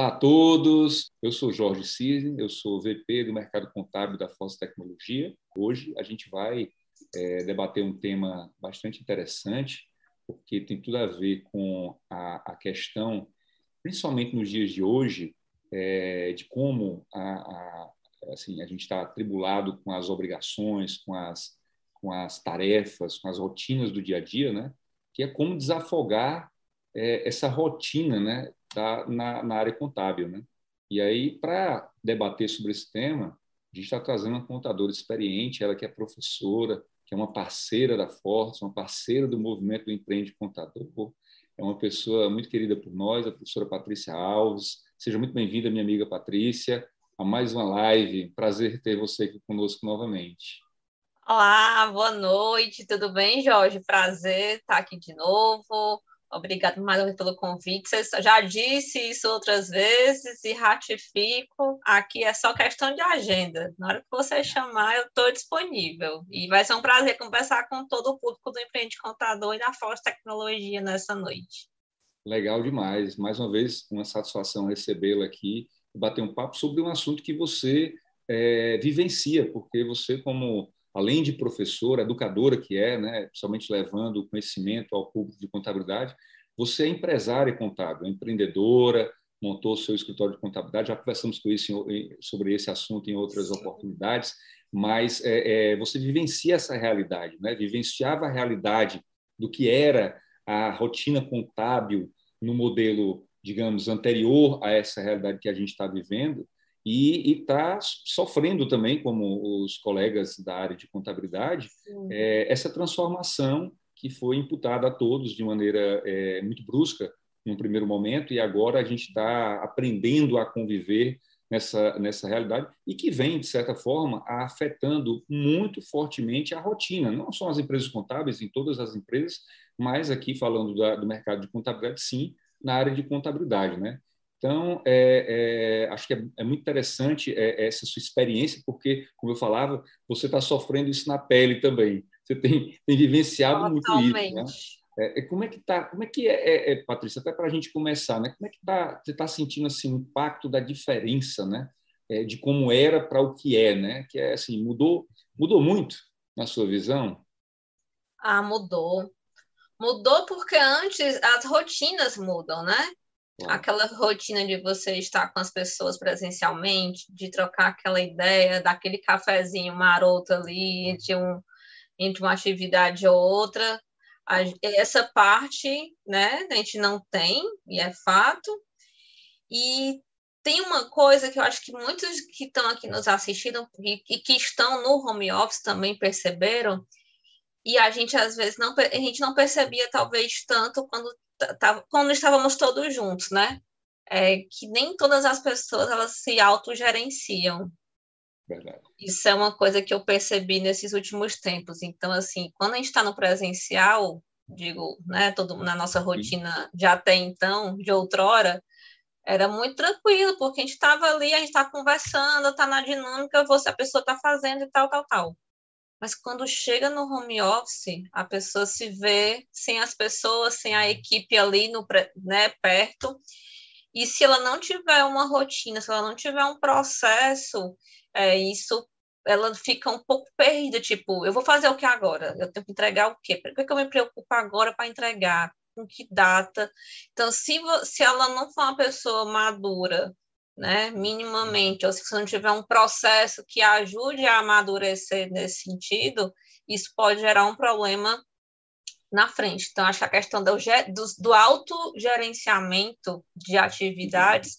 Olá a todos, eu sou Jorge Cisne, eu sou VP do Mercado Contábil da Foz Tecnologia. Hoje a gente vai debater um tema bastante interessante, porque tem tudo a ver com a questão, principalmente nos dias de hoje, de como assim, a gente está atribulado com as obrigações, com as tarefas, com as rotinas do dia a dia, né? Que é como desafogar essa rotina, né? Na área contábil, né? E aí, para debater sobre esse tema, a gente está trazendo uma contadora experiente, ela que é professora, que é uma parceira da Forte, uma parceira do movimento do Empreende Contador, é uma pessoa muito querida por nós, a professora Patrícia Alves. Seja muito bem-vinda, minha amiga Patrícia, a mais uma live. Prazer ter você aqui conosco novamente. Olá, boa noite, tudo bem, Jorge? Prazer estar aqui de novo. Obrigado mais uma vez pelo convite. Você já disse isso outras vezes e ratifico. Aqui é só questão de agenda. Na hora que você chamar, eu estou disponível. E vai ser um prazer conversar com todo o público do Empreende Contador e da Forte Tecnologia nessa noite. Legal demais. Mais uma vez, uma satisfação recebê-la aqui e bater um papo sobre um assunto que você vivencia, porque você, como além de professora, educadora que é, né, principalmente levando o conhecimento ao público de contabilidade, você é empresária contábil, empreendedora, montou seu escritório de contabilidade, já conversamos sobre esse assunto em outras oportunidades, mas você vivencia essa realidade, né? Vivenciava a realidade do que era a rotina contábil no modelo, digamos, anterior a essa realidade que a gente está vivendo, e está sofrendo também, como os colegas da área de contabilidade, essa transformação que foi imputada a todos de maneira muito brusca num primeiro momento, e agora a gente está aprendendo a conviver nessa realidade e que vem, de certa forma, afetando muito fortemente a rotina, não só as empresas contábeis, em todas as empresas, mas aqui falando do mercado de contabilidade, sim, na área de contabilidade, né? Então, acho que é muito interessante essa sua experiência, porque, como eu falava, você está sofrendo isso na pele também. Você tem vivenciado muito isso, né? Como é que Patrícia, até para a gente começar, né? Como é que você está sentindo assim, o impacto da diferença, né? De como era para o que é, né? Que é assim, mudou muito na sua visão? Mudou. Mudou porque antes as rotinas mudam, né? Claro. Aquela rotina de você estar com as pessoas presencialmente, de trocar aquela ideia, daquele cafezinho maroto ali entre uma atividade ou outra. Essa parte, né, a gente não tem, e é fato. E tem uma coisa que eu acho que muitos que estão aqui nos assistindo e que estão no home office também perceberam, e a gente às vezes a gente não percebia talvez tanto quando estávamos todos juntos, né? Que nem todas as pessoas elas se autogerenciam. Verdade. Isso é uma coisa que eu percebi nesses últimos tempos. Então, assim, quando a gente está no presencial, digo, né, na nossa rotina de até então, de outrora, era muito tranquilo, porque a gente estava ali, a gente está conversando, está na dinâmica, a pessoa está fazendo e tal, tal, tal. Mas quando chega no home office, a pessoa se vê sem as pessoas, sem a equipe ali né, perto. E se ela não tiver uma rotina, se ela não tiver um processo, ela fica um pouco perdida. Tipo, eu vou fazer o que agora? Eu tenho que entregar o quê? Por que eu me preocupo agora para entregar? Com que data? Então, se ela não for uma pessoa madura, né, minimamente, ou se você não tiver um processo que ajude a amadurecer nesse sentido, isso pode gerar um problema na frente. Então, acho que a questão do autogerenciamento de atividades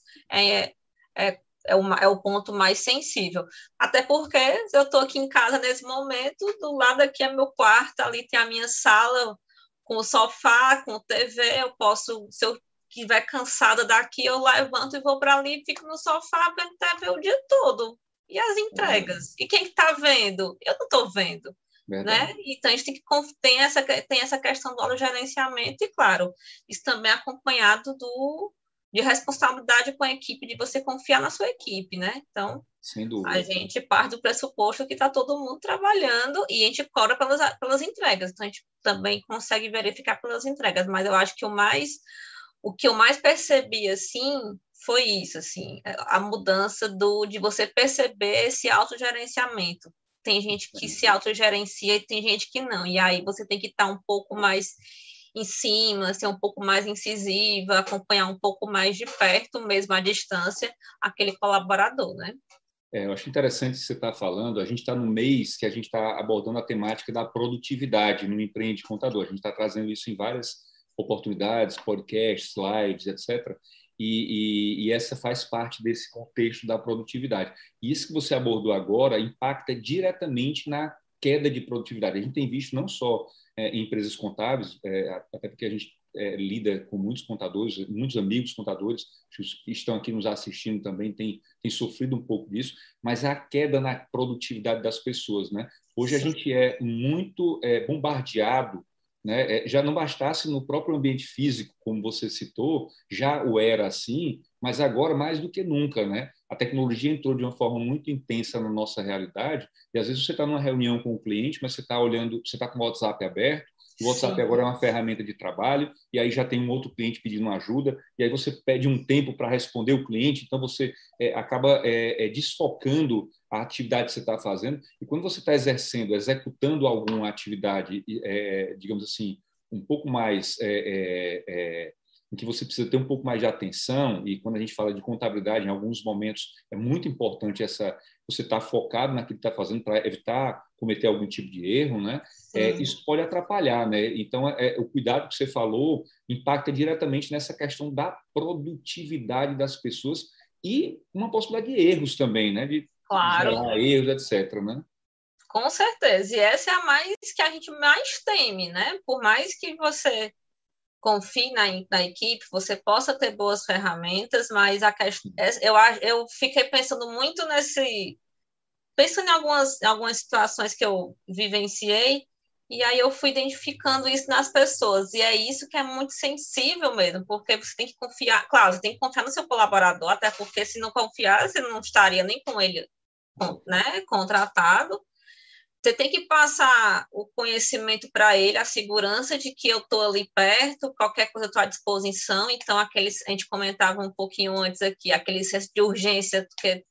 é o ponto mais sensível. Até porque eu estou aqui em casa nesse momento, do lado aqui é meu quarto, ali tem a minha sala com o sofá, com TV, eu posso, se eu estiver cansada daqui, eu levanto e vou para ali e fico no sofá vendo TV o dia todo. E as entregas? E quem está vendo? Eu não estou vendo. Né? Então, a gente tem essa questão do autogerenciamento e, claro, isso também é acompanhado de responsabilidade com a equipe, de você confiar na sua equipe, né? Então, sem a dúvida. gente parte do pressuposto que está todo mundo trabalhando e a gente cobra pelas entregas. Então, a gente também consegue verificar pelas entregas, mas eu acho que o que eu mais percebi, assim, foi isso, assim, a mudança de você perceber esse autogerenciamento. Tem gente que se autogerencia e tem gente que não. E aí você tem que estar um pouco mais em cima, ser um pouco mais incisiva, acompanhar um pouco mais de perto, mesmo à distância, aquele colaborador, né? Eu acho interessante o que você está falando. A gente está no mês que a gente está abordando a temática da produtividade no Empreende Contador. A gente está trazendo isso em várias oportunidades, podcasts, lives, etc. E essa faz parte desse contexto da produtividade. E isso que você abordou agora impacta diretamente na queda de produtividade. A gente tem visto não só em empresas contábeis, até porque a gente lida com muitos contadores, muitos amigos contadores que estão aqui nos assistindo também têm sofrido um pouco disso, mas a queda na produtividade das pessoas, né? Hoje a gente é muito bombardeado, né? Já não bastasse no próprio ambiente físico, como você citou, já o era assim, mas agora mais do que nunca, né? A tecnologia entrou de uma forma muito intensa na nossa realidade e às vezes você está numa reunião com o cliente, mas você está olhando, você está com o WhatsApp aberto. O WhatsApp Sim. agora é uma ferramenta de trabalho e aí já tem um outro cliente pedindo ajuda e aí você pede um tempo para responder o cliente, então você acaba desfocando a atividade que você está fazendo e quando você está executando alguma atividade, digamos assim, um pouco mais em que você precisa ter um pouco mais de atenção e quando a gente fala de contabilidade, em alguns momentos é muito importante você estar focado naquilo que está fazendo para evitar cometer algum tipo de erro, né? Isso pode atrapalhar, né? Então, o cuidado que você falou impacta diretamente nessa questão da produtividade das pessoas e uma possibilidade de erros também, né? De Claro. gerar erros, etc., né? Com certeza. E essa é a mais que a gente mais teme, né? Por mais que você confie na equipe, você possa ter boas ferramentas, mas eu fiquei pensando muito pensando em algumas situações que eu vivenciei, e aí eu fui identificando isso nas pessoas, e é isso que é muito sensível mesmo, porque você tem que confiar, claro, você tem que confiar no seu colaborador, até porque se não confiar, você não estaria nem com ele, né, contratado. Você tem que passar o conhecimento para ele, a segurança de que eu estou ali perto, qualquer coisa eu estou à disposição. Então, a gente comentava um pouquinho antes aqui, aquele senso de urgência, porque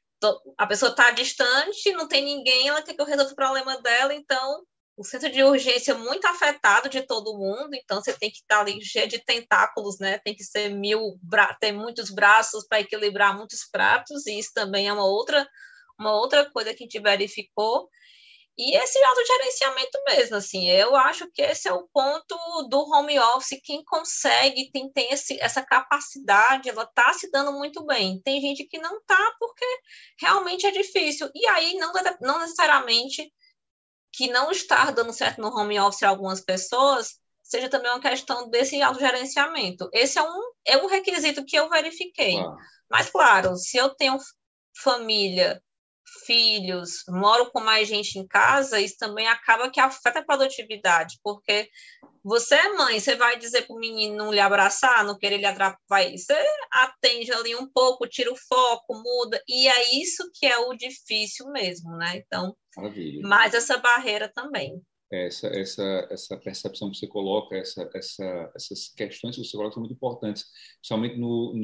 a pessoa está distante, não tem ninguém, ela quer que eu resolva o problema dela, então o senso de urgência é muito afetado de todo mundo, então você tem que estar ali cheio de tentáculos, né? Tem que ser ter muitos braços para equilibrar muitos pratos, e isso também é uma outra coisa que a gente verificou. E esse autogerenciamento mesmo, assim, eu acho que esse é o ponto do home office, quem consegue, tem essa capacidade, ela está se dando muito bem. Tem gente que não está porque realmente é difícil. E aí, não necessariamente que não estar dando certo no home office a algumas pessoas seja também uma questão desse autogerenciamento. Esse é um requisito que eu verifiquei. Claro. Mas, claro, se eu tenho família, filhos, moro com mais gente em casa, isso também acaba que afeta a produtividade, porque você é mãe, você vai dizer para o menino não lhe abraçar, não querer lhe atrapalhar, você atende ali um pouco, tira o foco, muda, e é isso que é o difícil mesmo, né? Então, Maravilha. mais essa barreira também. Essa percepção que você coloca, essas questões que você coloca são muito importantes, principalmente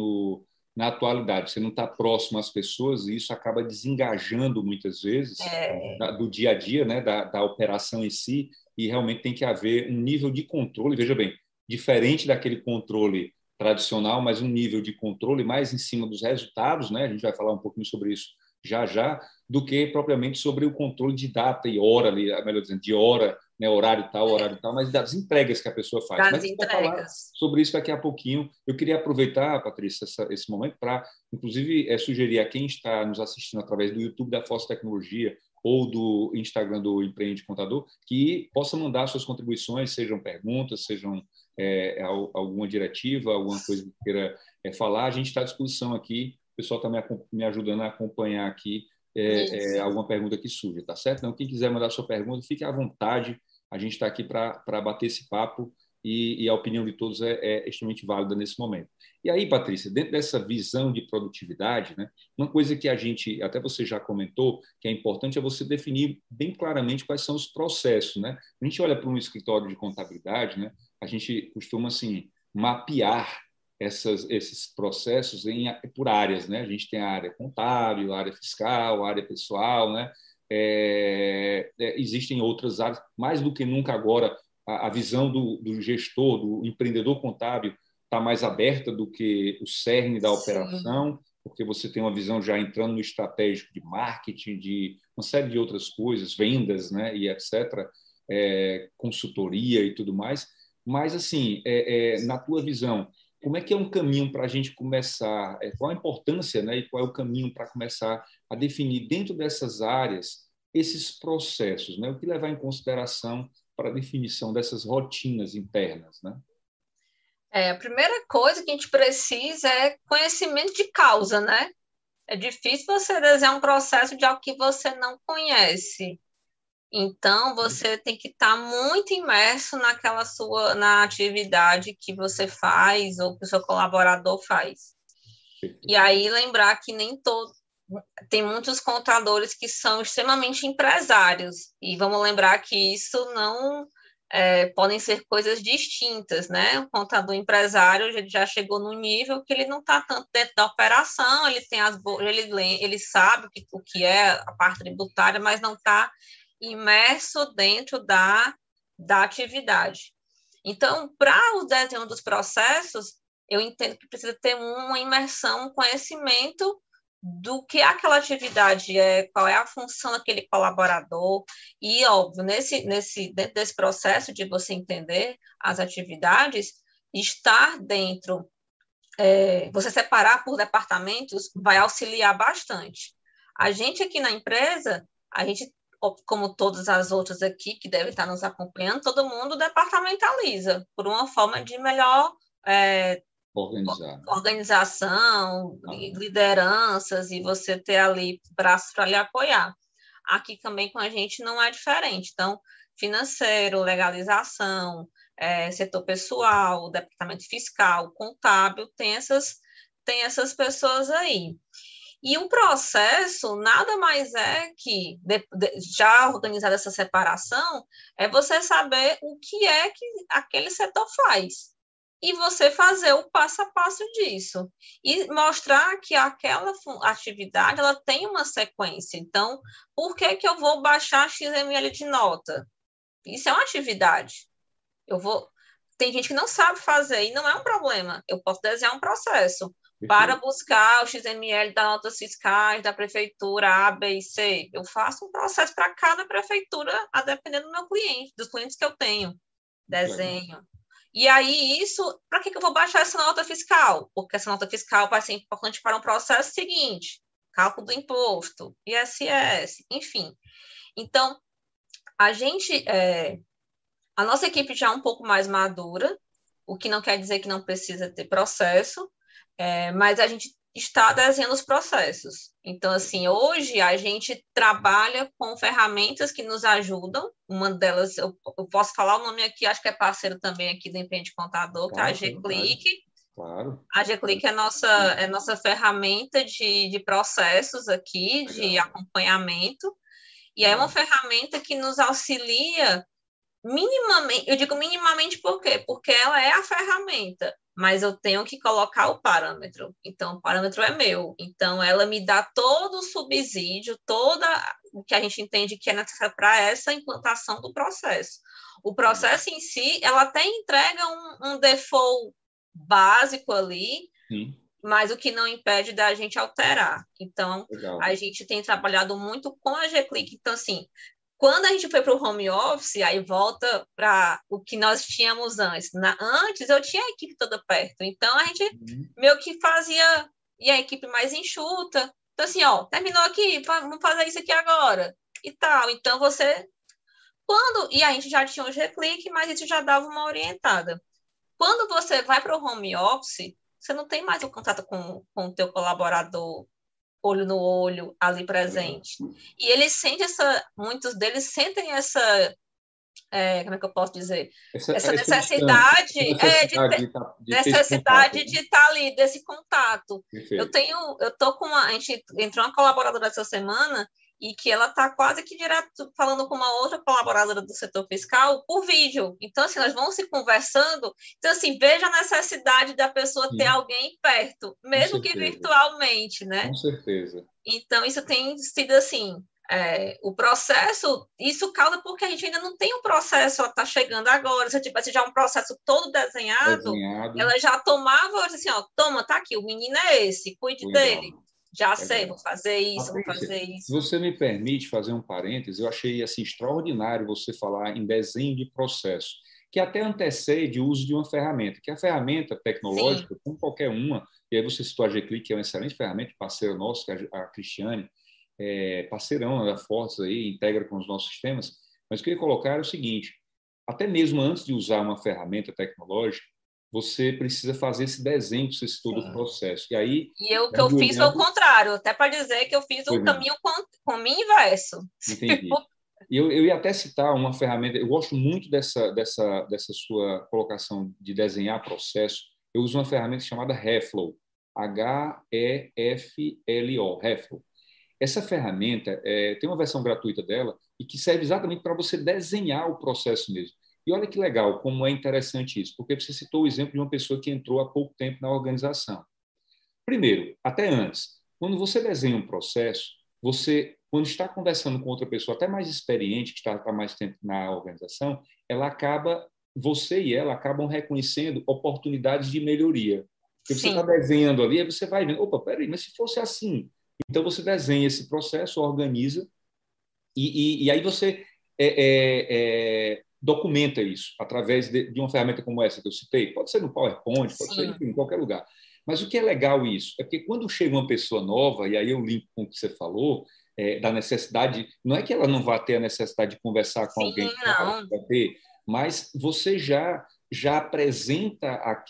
na atualidade. Você não está próximo às pessoas e isso acaba desengajando muitas vezes do dia a dia, né, da operação em si, e realmente tem que haver um nível de controle, veja bem, diferente daquele controle tradicional, mas um nível de controle mais em cima dos resultados, né? A gente vai falar um pouquinho sobre isso já já, do que propriamente sobre o controle de data e hora, ali, melhor dizendo, de hora, né, horário tal, mas das entregas que a pessoa faz. Mas a gente vai falar sobre isso daqui a pouquinho. Eu queria aproveitar, Patrícia, esse momento para, inclusive, sugerir a quem está nos assistindo através do YouTube da Foz Tecnologia ou do Instagram do Empreende Contador, que possa mandar suas contribuições, sejam perguntas, sejam alguma diretiva, alguma coisa que queira falar. A gente está à disposição aqui. O pessoal está me ajudando a acompanhar aqui alguma pergunta que surja, tá certo? Então, quem quiser mandar sua pergunta, fique à vontade. A gente está aqui para bater esse papo e a opinião de todos é extremamente válida nesse momento. E aí, Patrícia, dentro dessa visão de produtividade, né, uma coisa que a gente, até você já comentou, que é importante é você definir bem claramente quais são os processos, né? A gente olha para um escritório de contabilidade, né? A gente costuma, assim, mapear esses processos por áreas, né? A gente tem a área contábil, a área fiscal, a área pessoal, né? Existem outras áreas, mais do que nunca agora, a visão do gestor, do empreendedor contábil, está mais aberta do que o cerne da operação, porque você tem uma visão já entrando no estratégico de marketing, de uma série de outras coisas, vendas, né? E etc., consultoria e tudo mais. Mas, assim, na tua visão, como é que é um caminho para a gente começar? Qual a importância, né, e qual é o caminho para começar a definir dentro dessas áreas esses processos, né? O que levar em consideração para a definição dessas rotinas internas, né? A primeira coisa que a gente precisa é conhecimento de causa, né? É difícil você desenhar um processo de algo que você não conhece. Então, você tem que estar muito imerso na atividade que você faz ou que o seu colaborador faz. E aí, lembrar que nem todo... Tem muitos contadores que são extremamente empresários. E vamos lembrar que isso não... podem ser coisas distintas, né? O contador empresário já chegou num nível que ele não está tanto dentro da operação, ele sabe o que é a parte tributária, mas não está imerso dentro da atividade. Então, para o desenho dos processos, eu entendo que precisa ter uma imersão, um conhecimento do que aquela atividade é, qual é a função daquele colaborador, e, óbvio, dentro desse processo de você entender as atividades, estar dentro, você separar por departamentos vai auxiliar bastante. A gente aqui na empresa, a gente, como todas as outras aqui que devem estar nos acompanhando, todo mundo departamentaliza, por uma forma de melhor organização, lideranças, e você ter ali braços para lhe apoiar. Aqui também com a gente não é diferente. Então, financeiro, legalização, setor pessoal, departamento fiscal, contábil, tem essas pessoas aí. E o processo nada mais é que, já organizada essa separação, é você saber o que é que aquele setor faz. E você fazer o passo a passo disso. E mostrar que aquela atividade ela tem uma sequência. Então, por que eu vou baixar XML de nota? Isso é uma atividade. Tem gente que não sabe fazer, e não é um problema. Eu posso desenhar um processo para buscar o XML das notas fiscais da prefeitura A, B e C. Eu faço um processo para cada prefeitura, a depender do meu cliente, dos clientes que eu tenho. Desenho. E aí, para que eu vou baixar essa nota fiscal? Porque essa nota fiscal vai ser importante para um processo seguinte, cálculo do imposto, ISS, enfim. Então, a nossa equipe já é um pouco mais madura, o que não quer dizer que não precisa ter processo, mas a gente está desenhando os processos. Então, assim, hoje a gente trabalha com ferramentas que nos ajudam. Uma delas, eu posso falar o nome aqui, acho que é parceiro também aqui do Empreende Contador, que é a G-Click. Claro. A G-Click é nossa ferramenta de processos aqui, de acompanhamento, e é uma ferramenta que nos auxilia minimamente. Eu digo minimamente por quê? Porque ela é a ferramenta, mas eu tenho que colocar o parâmetro. Então, o parâmetro é meu. Então, ela me dá todo o subsídio, todo o que a gente entende que é necessário para essa implantação do processo. O processo em si, ela até entrega um default básico ali, mas o que não impede da gente alterar. Então, a gente tem trabalhado muito com a G-Click. Então, assim, quando a gente foi para o home office, aí volta para o que nós tínhamos antes. Antes, eu tinha a equipe toda perto. Então, a gente meio que fazia, e a equipe mais enxuta. Então, assim, terminou aqui, vamos fazer isso aqui agora. E tal. Então, e a gente já tinha o G-Click, mas isso já dava uma orientada. Quando você vai para o home office, você não tem mais o contato com o teu colaborador olho no olho, ali presente. E muitos deles sentem como é que eu posso dizer? Essa necessidade de estar ali, desse contato. Perfeito. A gente entrou uma colaboradora essa semana, e que ela está quase que direto falando com uma outra colaboradora do setor fiscal por vídeo. Então, assim, nós vamos se conversando. Então, assim, veja a necessidade da pessoa ter Sim, alguém perto, com mesmo que certeza, virtualmente, né? com certeza. Então, isso tem sido assim. O processo, isso causa porque a gente ainda não tem um processo, ela está chegando agora, se tivesse já um processo todo desenhado, Desenhado, ela já tomava assim, ó, toma, tá aqui, o menino é esse, cuide dele. legal, Já sei, vou legal. fazer isso, vou Patrícia, fazer se isso. você me permite fazer um parêntese, eu achei assim extraordinário você falar em desenho de processo, que até antecede o uso de uma ferramenta, que a ferramenta Sim, tecnológica, como qualquer uma, e aí você citou a G-Click, que é uma excelente ferramenta, parceira nossa, que é a Cristiane, parceirão da Fortes aí, integra com os nossos sistemas, mas o que eu ia colocar é o seguinte, até mesmo antes de usar uma ferramenta tecnológica, você precisa fazer esse desenho que você citou do sim. processo. E aí, E eu, o que eu fiz foi o mergulhando, contrário, até para dizer que eu fiz o pois não, caminho com o inverso. entendi. E eu ia até citar uma ferramenta, eu gosto muito dessa sua colocação de desenhar processo. Eu uso uma ferramenta chamada Reflow, Heflo, Reflow. Essa ferramenta tem uma versão gratuita dela e que serve exatamente para você desenhar o processo mesmo. E olha que legal, como é interessante isso, porque você citou o exemplo de uma pessoa que entrou há pouco tempo na organização. Primeiro, até antes, quando você desenha um processo, você, quando está conversando com outra pessoa, até mais experiente, que está há mais tempo na organização, você e ela acabam reconhecendo oportunidades de melhoria. Porque você está Sim, desenhando ali, aí você vai vendo, opa, peraí, mas se fosse assim? Então você desenha esse processo, organiza, e aí você documenta isso através de uma ferramenta como essa que eu citei. Pode ser no PowerPoint, pode ser, sim, enfim, em qualquer lugar. Mas o que é legal isso? É porque quando chega uma pessoa nova, e aí eu linko com o que você falou, da necessidade, não é que ela não vá ter a necessidade de conversar com sim, alguém, claro, não. vai ter, mas você já apresenta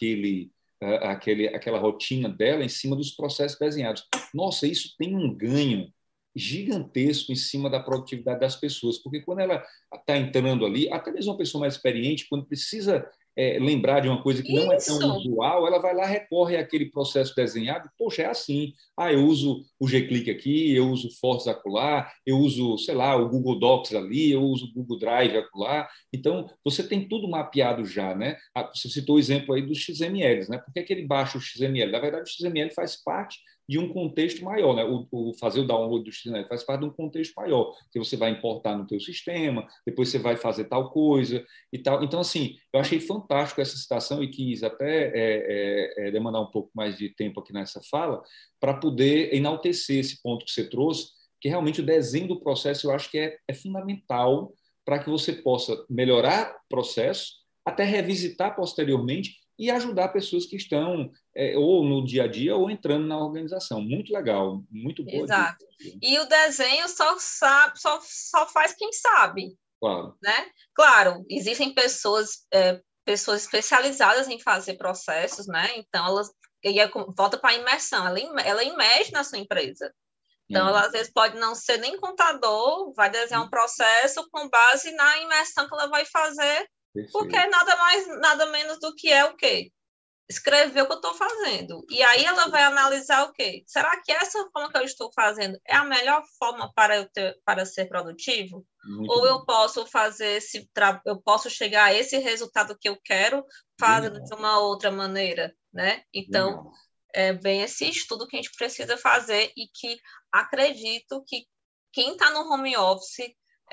aquela rotina dela em cima dos processos desenhados. Nossa, isso tem um ganho gigantesco em cima da produtividade das pessoas, porque quando ela está entrando ali, até mesmo uma pessoa mais experiente, quando precisa lembrar de uma coisa que não é tão Isso, usual, ela vai lá, recorre àquele processo desenhado, poxa, é assim, eu uso o G-Click aqui, eu uso o Fortes acolá, eu uso, sei lá, o Google Docs ali, eu uso o Google Drive acolá, então você tem tudo mapeado já, né? Você citou o exemplo aí dos XMLs, né? Por que ele baixa o XML? Na verdade, o XML faz parte de um contexto maior, né? Fazer o download do XML faz parte de um contexto maior, que você vai importar no teu sistema, depois você vai fazer tal coisa e tal. Então, assim, eu achei fantástico essa citação e quis até demandar um pouco mais de tempo aqui nessa fala para poder enaltecer esse ponto que você trouxe, que realmente o desenho do processo eu acho que é fundamental para que você possa melhorar o processo, até revisitar posteriormente e ajudar pessoas que estão ou no dia a dia ou entrando na organização. Muito legal, muito boa dica. exato. E o desenho só sabe, só faz quem sabe, Claro, né? Claro, existem pessoas especializadas em fazer processos, né? Então elas volta para a imersão, ela imerge na sua empresa. Então, ela às vezes pode não ser nem contador, vai desenhar um processo com base na imersão que ela vai fazer, porque é perfeito. nada mais, nada menos do que é o quê? Escrever o que eu estou fazendo. E aí ela vai analisar o quê? Será que essa forma que eu estou fazendo é a melhor forma para ser produtivo? Muito Ou bom. eu posso fazer eu posso chegar a esse resultado que eu quero fazendo de Genial, uma outra maneira, né? Então, genial. é bem esse estudo que a gente precisa fazer e que acredito que quem está no home office,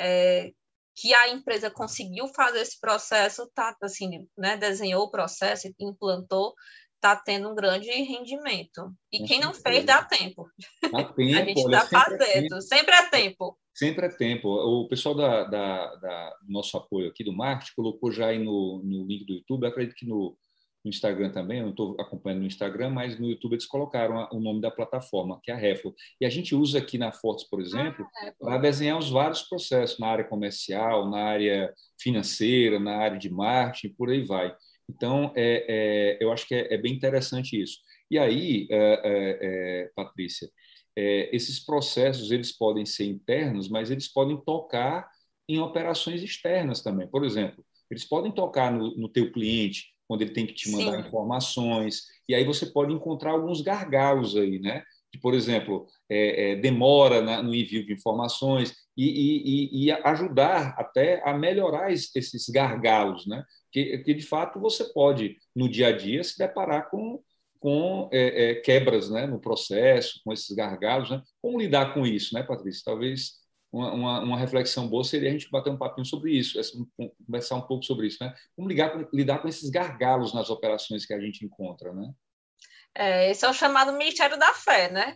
que a empresa conseguiu fazer esse processo, tá assim, né, desenhou o processo, implantou, está tendo um grande rendimento. E Com quem não fez, certeza. dá tempo. Há A tempo, gente olha, está sempre é fazendo, tempo. sempre é tempo. Sempre é tempo. O pessoal do nosso apoio aqui do marketing colocou já aí no link do YouTube, eu acredito que no Instagram também, eu não estou acompanhando no Instagram, mas no YouTube eles colocaram o nome da plataforma, que é a Reflo. E a gente usa aqui na Fortes, por exemplo, para desenhar os vários processos na área comercial, na área financeira, na área de marketing, por aí vai. Então, eu acho que é bem interessante isso. E aí, Patrícia, esses processos eles podem ser internos, mas eles podem tocar em operações externas também. Por exemplo, eles podem tocar no teu cliente, quando ele tem que te mandar Sim, informações, e aí você pode encontrar alguns gargalos aí, né? por exemplo, demora no envio de informações e ajudar até a melhorar esses gargalos, né? Que de fato você pode, no dia a dia, se deparar com quebras, né, no processo, com esses gargalos, né? Como lidar com isso, né, Patrícia? Talvez uma reflexão boa seria a gente bater um papinho sobre isso, conversar um pouco sobre isso, né? Como lidar com esses gargalos nas operações que a gente encontra, né? Esse é o chamado Ministério da Fé, né?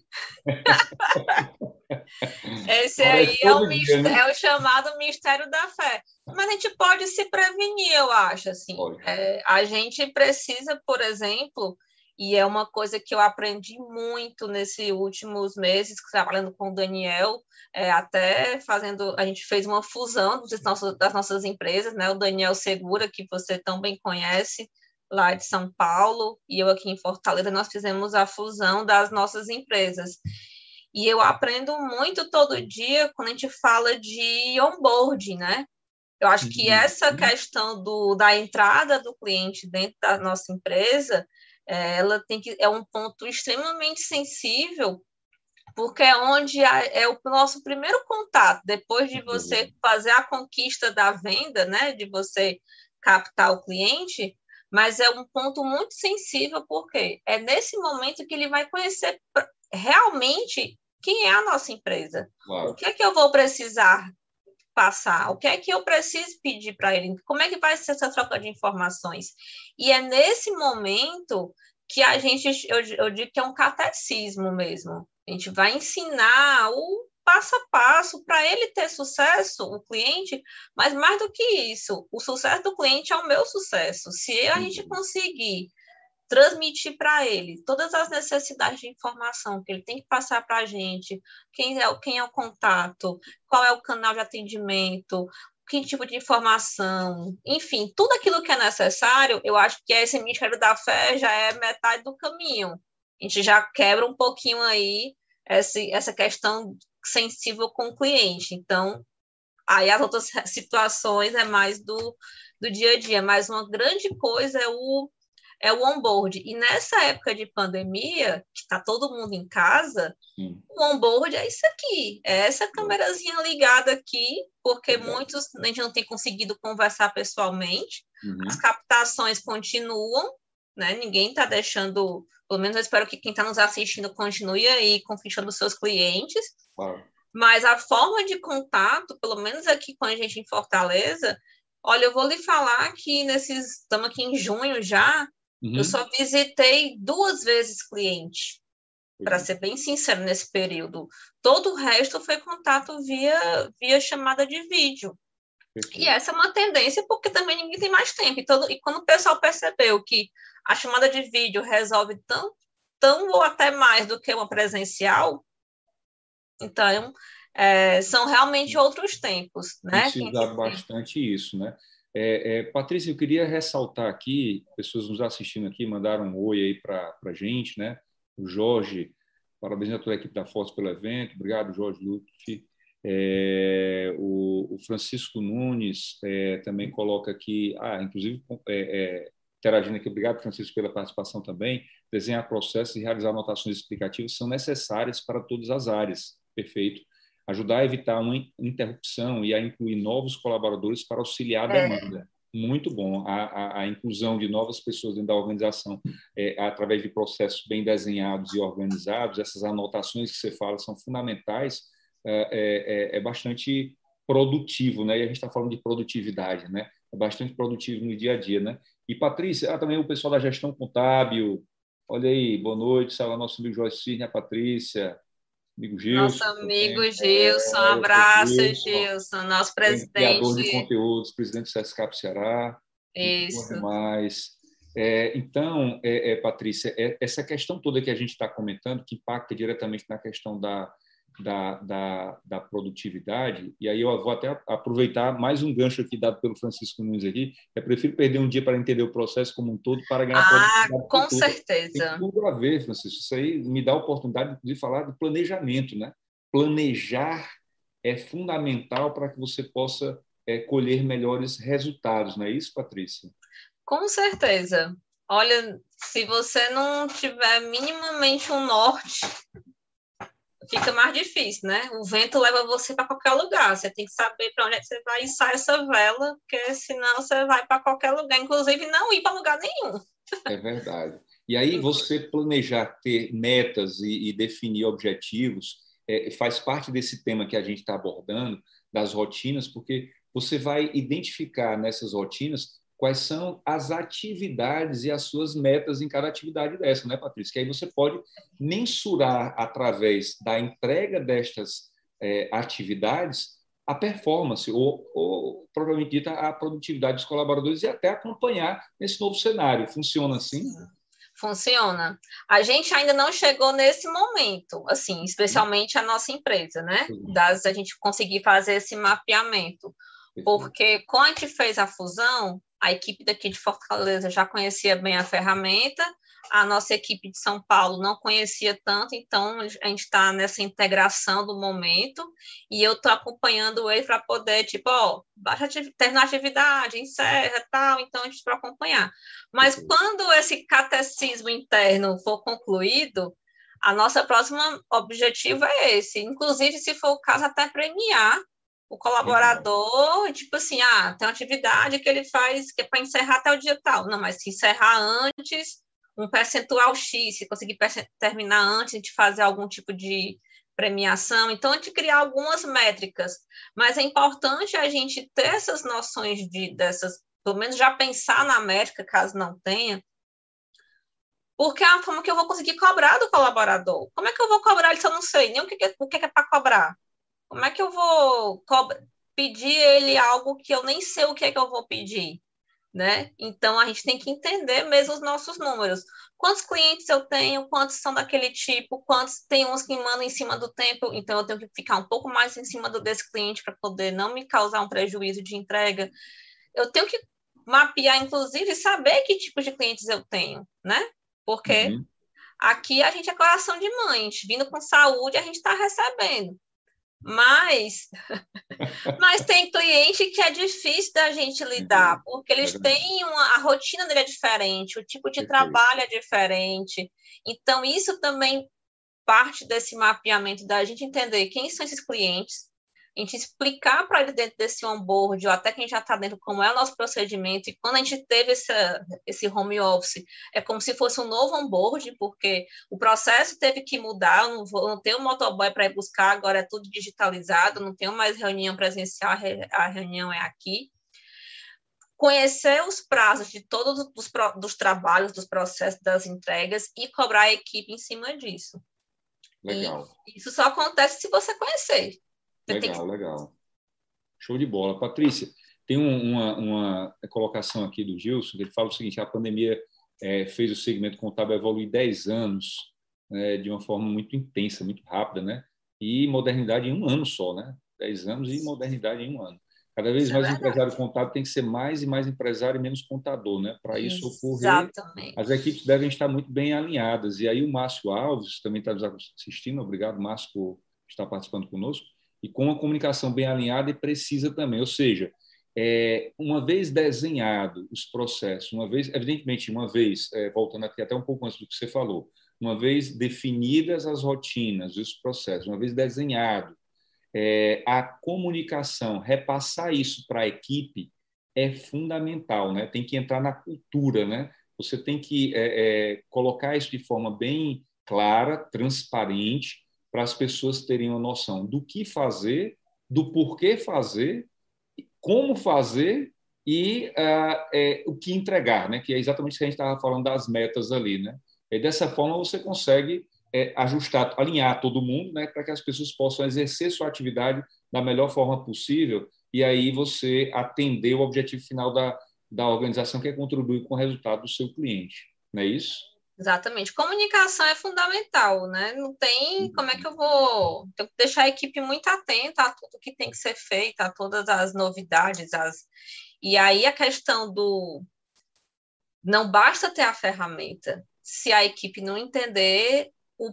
Esse aí Parece todo dia, né? é o chamado Mistério da Fé. Mas a gente pode se prevenir, eu acho. Assim. A gente precisa, por exemplo, e é uma coisa que eu aprendi muito nesses últimos meses, trabalhando com o Daniel, até fazendo. A gente fez uma fusão das nossas empresas, né? O Daniel Segura, que você também conhece, lá de São Paulo, e eu aqui em Fortaleza, nós fizemos a fusão das nossas empresas. E eu aprendo muito todo dia quando a gente fala de onboarding, né? Eu acho que essa questão da entrada do cliente dentro da nossa empresa, ela é um ponto extremamente sensível, porque é onde é o nosso primeiro contato, depois de você fazer a conquista da venda, né? De você captar o cliente, mas é um ponto muito sensível, porque é nesse momento que ele vai conhecer realmente quem é a nossa empresa. Claro. O que é que eu vou precisar passar? O que é que eu preciso pedir para ele? Como é que vai ser essa troca de informações? E é nesse momento que a gente, eu digo que é um catecismo mesmo. A gente vai ensinar o passo a passo para ele ter sucesso, o cliente, mas mais do que isso, o sucesso do cliente é o meu sucesso. Se a gente conseguir transmitir para ele todas as necessidades de informação que ele tem que passar para a gente, quem é o contato, qual é o canal de atendimento, que tipo de informação, enfim, tudo aquilo que é necessário, eu acho que esse Ministério da Fé já é metade do caminho. A gente já quebra um pouquinho aí essa questão sensível com o cliente. Então, aí as outras situações é mais do dia a dia, mas uma grande coisa é o onboard. E nessa época de pandemia, que está todo mundo em casa, o onboard é isso aqui, é essa câmerazinha ligada aqui, porque muitos a gente não tem conseguido conversar pessoalmente, as captações continuam, né? Ninguém está deixando, pelo menos eu espero que quem está nos assistindo continue aí conquistando seus clientes, mas a forma de contato, pelo menos aqui com a gente em Fortaleza, olha, eu vou lhe falar que estamos aqui em junho já, eu só visitei 2 vezes cliente, para ser bem sincero, nesse período. Todo o resto foi contato via chamada de vídeo. E essa é uma tendência, porque também ninguém tem mais tempo. E quando o pessoal percebeu que a chamada de vídeo resolve tão ou até mais do que uma presencial, então são realmente outros tempos, né? Precisa bastante isso, né? Patrícia, eu queria ressaltar aqui, pessoas nos assistindo aqui mandaram um oi aí para a gente, né? O Jorge, parabéns a toda a equipe da Força pelo evento, obrigado, Jorge Lutfi. O Francisco Nunes também coloca aqui, inclusive interagindo aqui, obrigado, Francisco, pela participação também. Desenhar processos e realizar anotações explicativas são necessárias para todas as áreas, perfeito. Ajudar a evitar uma interrupção e a incluir novos colaboradores para auxiliar a demanda. Muito bom. A inclusão de novas pessoas dentro da organização, através de processos bem desenhados e organizados, essas anotações que você fala são fundamentais, é bastante produtivo, né? E a gente está falando de produtividade, né? É bastante produtivo no dia a dia, né? E, Patrícia, também o pessoal da gestão contábil, olha aí, boa noite, nosso amigo Joyce Cirne, a Patrícia, amigo Gilson. Nosso amigo Gilson, um abraço, Gilson, nosso presidente. Criador de conteúdos, presidente do SESCAP Ceará. Isso. Bom demais. Então, Patrícia, essa questão toda que a gente está comentando, que impacta diretamente na questão da produtividade, e aí eu vou até aproveitar mais um gancho aqui dado pelo Francisco Nunes aqui, prefiro perder um dia para entender o processo como um todo para ganhar produtividade. Com certeza. Tem tudo a ver, Francisco. Isso aí me dá a oportunidade de falar de planejamento, né? Planejar é fundamental para que você possa colher melhores resultados, não é isso, Patrícia? Com certeza. Olha, se você não tiver minimamente um norte fica mais difícil, né? O vento leva você para qualquer lugar, você tem que saber para onde é que você vai içar essa vela, porque senão você vai para qualquer lugar, inclusive não ir para lugar nenhum. É verdade. E aí você planejar ter metas e definir objetivos faz parte desse tema que a gente está abordando, das rotinas, porque você vai identificar nessas rotinas quais são as atividades e as suas metas em cada atividade dessa, né, Patrícia? Que aí você pode mensurar através da entrega destas atividades a performance ou propriamente dita, a produtividade dos colaboradores e até acompanhar nesse novo cenário. Funciona assim? Funciona. A gente ainda não chegou nesse momento, assim, especialmente a nossa empresa, né? A gente conseguir fazer esse mapeamento. Porque quando a gente fez a fusão, a equipe daqui de Fortaleza já conhecia bem a ferramenta, a nossa equipe de São Paulo não conhecia tanto, então a gente está nessa integração do momento, e eu estou acompanhando ele para poder, tipo, ó, terminar a atividade, encerra, tal, então a gente para acompanhar. Mas quando esse catecismo interno for concluído, a nossa próxima objetivo é esse, inclusive, se for o caso, até premiar o colaborador, tipo assim, tem uma atividade que ele faz que é para encerrar até o dia tal. Não, mas se encerrar antes, um percentual X, se conseguir terminar antes de fazer algum tipo de premiação. Então, a gente criar algumas métricas. Mas é importante a gente ter essas noções dessas, pelo menos já pensar na métrica, caso não tenha, porque é a forma que eu vou conseguir cobrar do colaborador. Como é que eu vou cobrar ele se eu não sei nem o que é para cobrar? Como é que eu vou pedir ele algo que eu nem sei o que é que eu vou pedir, né? Então, a gente tem que entender mesmo os nossos números. Quantos clientes eu tenho, quantos são daquele tipo, quantos tem uns que mandam em cima do tempo, então eu tenho que ficar um pouco mais em cima desse cliente para poder não me causar um prejuízo de entrega. Eu tenho que mapear, inclusive, saber que tipo de clientes eu tenho, né? Porque aqui a gente é coração de mãe, vindo com saúde, a gente está recebendo. Mas tem cliente que é difícil da gente lidar, porque eles têm a rotina dele é diferente, o tipo de trabalho é diferente. Então, isso também parte desse mapeamento da gente entender quem são esses clientes, a gente explicar para eles dentro desse onboard, ou até quem já está dentro, como é o nosso procedimento. E quando a gente teve esse home office, é como se fosse um novo onboard, porque o processo teve que mudar, eu não tenho um motoboy para ir buscar, agora é tudo digitalizado, não tenho mais reunião presencial, a reunião é aqui. Conhecer os prazos de todos dos trabalhos, dos processos, das entregas e cobrar a equipe em cima disso. Legal. E isso só acontece se você conhecer. Legal. Show de bola. Patrícia, tem uma colocação aqui do Gilson, que ele fala o seguinte: a pandemia fez o segmento contábil evoluir 10 anos de uma forma muito intensa, muito rápida, né? E modernidade em um ano só, né? 10 anos e modernidade em um ano. Cada vez mais o empresário contábil tem que ser mais e mais empresário e menos contador, né? Para isso ocorrer, as equipes devem estar muito bem alinhadas. E aí o Márcio Alves também está nos assistindo. Obrigado, Márcio, por estar participando conosco. E com uma comunicação bem alinhada e precisa também. Ou seja, uma vez desenhado os processos, evidentemente, voltando aqui até um pouco antes do que você falou, uma vez definidas as rotinas e os processos, uma vez desenhado, a comunicação, repassar isso para a equipe é fundamental, né? Tem que entrar na cultura, né? Você tem que colocar isso de forma bem clara, transparente, para as pessoas terem uma noção do que fazer, do porquê fazer, como fazer e o que entregar, né? Que é exatamente o que a gente estava falando das metas ali, né? E dessa forma você consegue ajustar, alinhar todo mundo, né, para que as pessoas possam exercer sua atividade da melhor forma possível e aí você atender o objetivo final da organização, que é contribuir com o resultado do seu cliente. Não é isso? Exatamente. Comunicação é fundamental, né? Não tem como é que eu vou... Tenho que deixar a equipe muito atenta a tudo que tem que ser feito, a todas as novidades. E aí a questão do... Não basta ter a ferramenta. Se a equipe não entender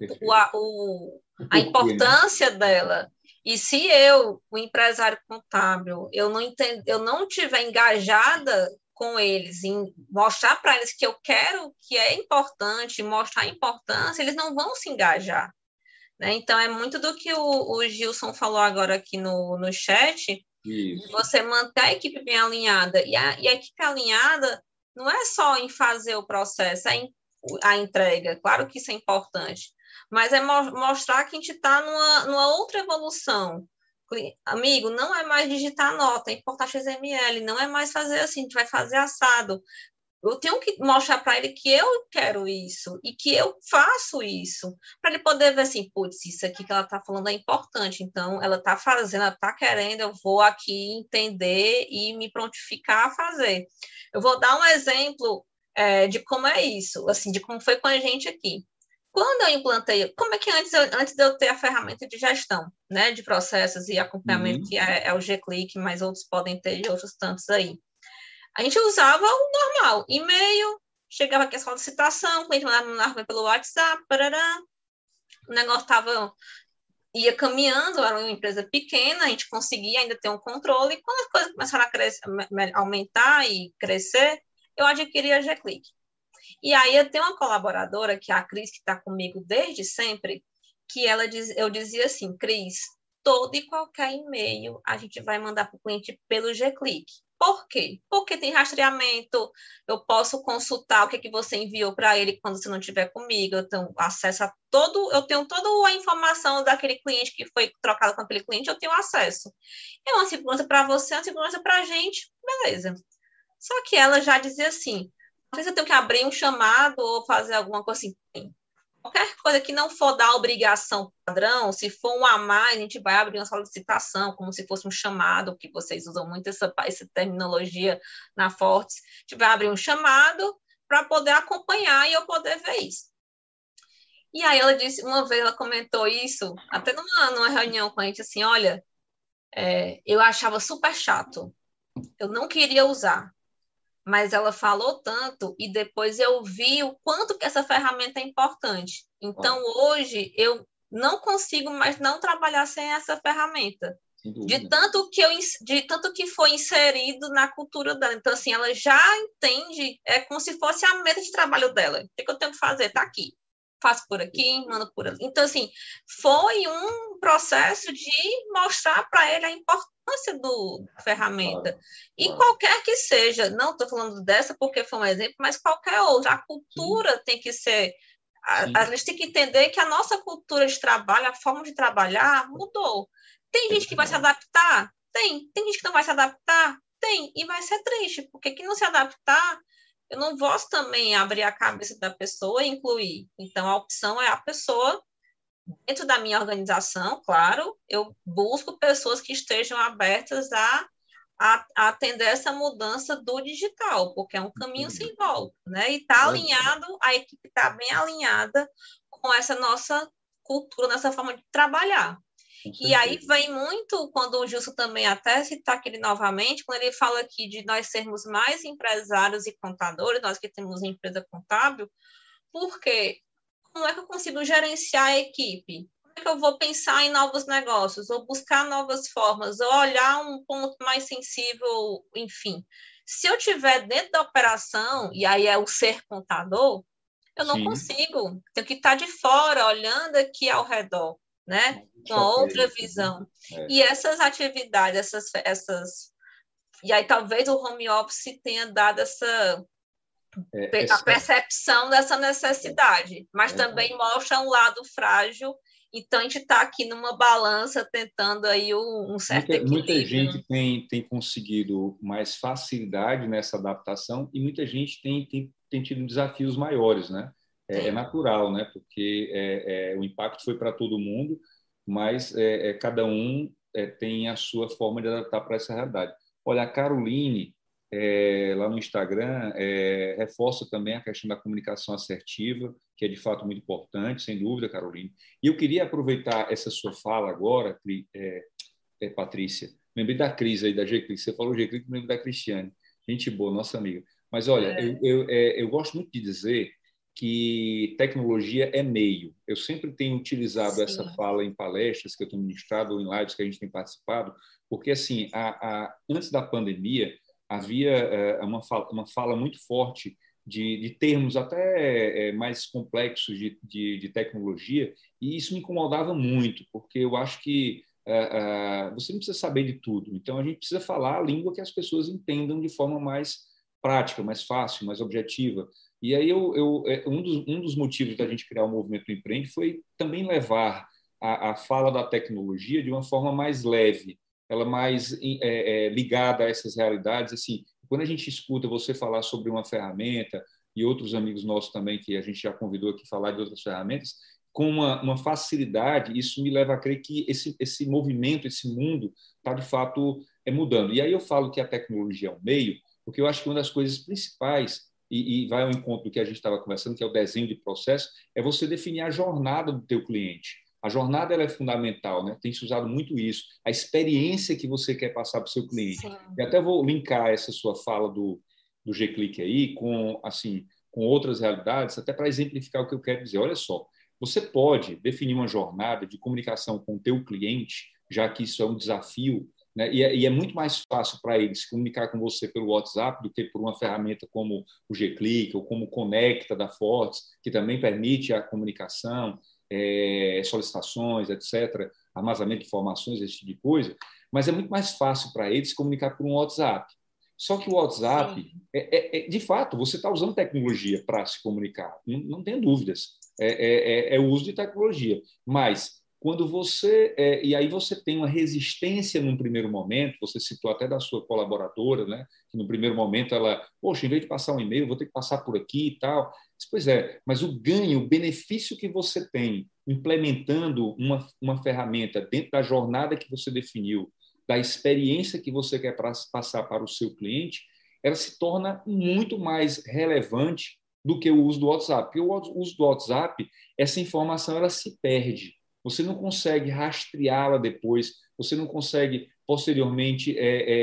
a importância dela, e se o empresário contábil, eu não estiver engajada com eles, em mostrar para eles que eu quero, que é importante, mostrar a importância, eles não vão se engajar, né? Então, é muito do que o Gilson falou agora aqui no chat, de Isso. você manter a equipe bem alinhada. E a equipe alinhada não é só em fazer o processo, é a entrega. Claro que isso é importante, mas é mostrar que a gente está numa outra evolução. Amigo, não é mais digitar nota, é importar XML, não é mais fazer assim, a gente vai fazer assado. Eu tenho que mostrar para ele que eu quero isso e que eu faço isso, para ele poder ver assim, putz, isso aqui que ela está falando é importante, então ela está fazendo, ela está querendo, eu vou aqui entender e me prontificar a fazer. Eu vou dar um exemplo de como é isso, assim, de como foi com a gente aqui. Quando eu implantei, como é que antes de eu ter a ferramenta de gestão, né, de processos e acompanhamento, Uhum. que é o G-Click, mas outros podem ter e outros tantos aí. A gente usava o normal, e-mail, chegava aqui a solicitação, o cliente mandava pelo WhatsApp, parará, o negócio ia caminhando, era uma empresa pequena, a gente conseguia ainda ter um controle, e quando as coisas começaram a aumentar e crescer, eu adquiri a G-Click. E aí eu tenho uma colaboradora, que é a Cris, que está comigo desde sempre, que eu dizia assim, Cris, todo e qualquer e-mail a gente vai mandar para o cliente pelo G-Click. Por quê? Porque tem rastreamento, eu posso consultar o que você enviou para ele quando você não estiver comigo, eu tenho acesso a eu tenho toda a informação daquele cliente que foi trocado com aquele cliente, eu tenho acesso. É uma segurança para você, é uma segurança para a gente, beleza. Só que ela já dizia assim, não sei se eu tenho que abrir um chamado ou fazer alguma coisa assim. Qualquer coisa que não for da obrigação padrão, se for um a mais, a gente vai abrir uma solicitação, como se fosse um chamado, que vocês usam muito essa terminologia na Fortes. A gente vai abrir um chamado para poder acompanhar e eu poder ver isso. E aí ela disse, uma vez ela comentou isso, até numa reunião com a gente, assim, olha, eu achava super chato, eu não queria usar, mas ela falou tanto e depois eu vi o quanto que essa ferramenta é importante. Então, Claro, hoje, eu não consigo mais não trabalhar sem essa ferramenta. sem De dúvida. tanto que foi inserido na cultura dela. Então, assim, ela já entende, é como se fosse a meta de trabalho dela. O que eu tenho que fazer? Está aqui. Faço por aqui, mando por ali. Então, assim, foi um processo de mostrar para ele a importância da ferramenta. Claro, E claro. qualquer que seja, não estou falando dessa porque foi um exemplo, mas qualquer outra. A Sim, cultura tem que ser. A sim, gente tem que entender que a nossa cultura de trabalho, a forma de trabalhar, mudou. Tem é gente que vai se verdade. adaptar? Tem. Tem gente que não vai se adaptar? Tem. E vai ser triste, porque quem não se adaptar, eu não posso também abrir a cabeça da pessoa e incluir. Então, a opção é a pessoa, dentro da minha organização, claro, eu busco pessoas que estejam abertas a atender essa mudança do digital, porque é um caminho sem volta, né? E está Verdade, alinhado, a equipe está bem alinhada com essa nossa cultura, nessa forma de trabalhar. com E aí certeza. vem muito, quando o Gilson também até citar aquele novamente, quando ele fala aqui de nós sermos mais empresários e contadores, nós que temos empresa contábil, porque como é que eu consigo gerenciar a equipe? Como é que eu vou pensar em novos negócios, ou buscar novas formas, ou olhar um ponto mais sensível, enfim. Se eu tiver dentro da operação, e aí é o ser contador, eu não Sim, consigo. Tenho que estar de fora, olhando aqui ao redor, né? uma Com a outra estratégia, né? visão. É, E essas atividades, e aí talvez o home office tenha dado a essa percepção dessa necessidade, mas é também verdade. mostra um lado frágil. Então a gente está aqui numa balança tentando aí um certo Muita equilíbrio. gente tem conseguido mais facilidade nessa adaptação e muita gente tem tido desafios maiores, né? É Tem. natural, né? Porque o impacto foi para todo mundo, mas cada um tem a sua forma de adaptar para essa realidade. Olha, a Caroline, lá no Instagram, reforça também a questão da comunicação assertiva, que é de fato muito importante, sem dúvida, Caroline. E eu queria aproveitar essa sua fala agora, Patrícia. Lembrei da Cris aí, da G-Click. Você falou G-Click, me lembrei da Cristiane. Gente boa, nossa amiga. Mas olha, É, eu gosto muito de dizer que tecnologia é meio. Eu sempre tenho utilizado essa sim, fala em palestras que eu tenho ministrado ou em lives que a gente tem participado, porque assim, antes da pandemia havia uma fala muito forte de termos até mais complexos de tecnologia, e isso me incomodava muito, porque eu acho que você não precisa saber de tudo. Então, a gente precisa falar a língua que as pessoas entendam de forma mais prática, mais fácil, mais objetiva. E aí, um dos motivos da gente criar o Movimento do Empreende foi também levar a fala da tecnologia de uma forma mais leve, ela mais ligada a essas realidades. Assim, quando a gente escuta você falar sobre uma ferramenta, e outros amigos nossos também, que a gente já convidou aqui a falar de outras ferramentas, com uma facilidade, isso me leva a crer que esse movimento, esse mundo, está de fato mudando. E aí eu falo que a tecnologia é um meio, porque eu acho que uma das coisas principais, e vai ao encontro do que a gente estava conversando, que é o desenho de processo, é você definir a jornada do teu cliente. A jornada ela é fundamental, né? Tem se usado muito isso, a experiência que você quer passar para o seu cliente. Sim. E até vou linkar essa sua fala do G-Click aí com, assim, com outras realidades, até para exemplificar o que eu quero dizer. Olha só, você pode definir uma jornada de comunicação com o teu cliente, já que isso é um desafio, né? E é muito mais fácil para ele se comunicar com você pelo WhatsApp do que por uma ferramenta como o G-Click ou como o Conecta da Fortes, que também permite a comunicação, solicitações, etc., armazenamento de informações, esse tipo de coisa, mas é muito mais fácil para ele se comunicar por um WhatsApp. Só que o WhatsApp, de fato, você está usando tecnologia para se comunicar, não tenha dúvidas. O uso de tecnologia. Mas quando você. E aí você tem uma resistência num primeiro momento, você citou até da sua colaboradora, né? Que no primeiro momento ela, poxa, em vez de passar um e-mail, vou ter que passar por aqui e tal. Pois é, mas o ganho, o benefício que você tem implementando uma ferramenta dentro da jornada que você definiu, da experiência que você quer passar para o seu cliente, ela se torna muito mais relevante do que o uso do WhatsApp. Porque o uso do WhatsApp, essa informação ela se perde. Você não consegue rastreá-la depois, você não consegue posteriormente